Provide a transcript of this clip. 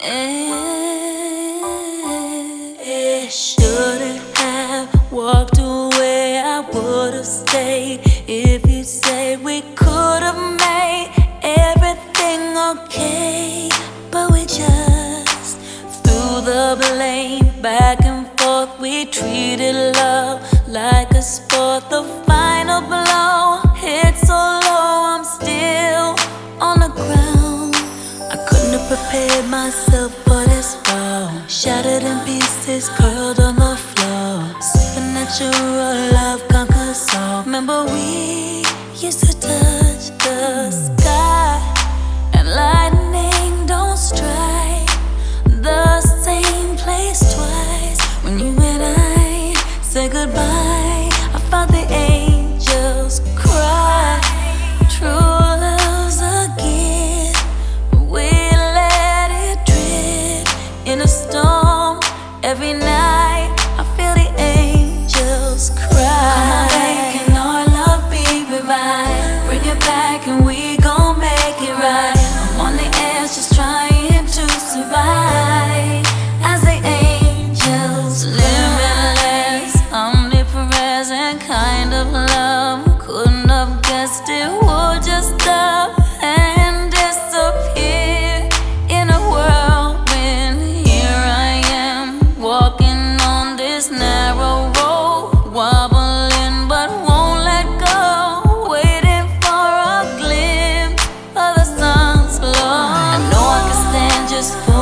Shouldn't have walked away, I would've stayed. If you say we could've made everything okay, but we just threw the blame back and forth. We treated love like a sport. The final blow hit so low, I'm still on the ground. I couldn't have prepared myself for this fall. Shattered in pieces, curled on the floor. Supernatural love conquers all. Remember we used to touch the sky, and lightning don't strike the same place twice. When you and I said goodbye, I felt the angels cry. True love's a gift, we let it drift in a storm. Every night I feel the angels cry. Come on, baby, can our love be revived? Bring it back and we gon' make it right. I'm on the edge just trying to survive as the angels limitless, omnipresent kind of love. Couldn't have guessed it would just stop and disappear in a whirlwind. Here I am, walking on this narrow road, wobbling but won't let go, waiting for a glimpse of the sun's glow. I know I can stand just for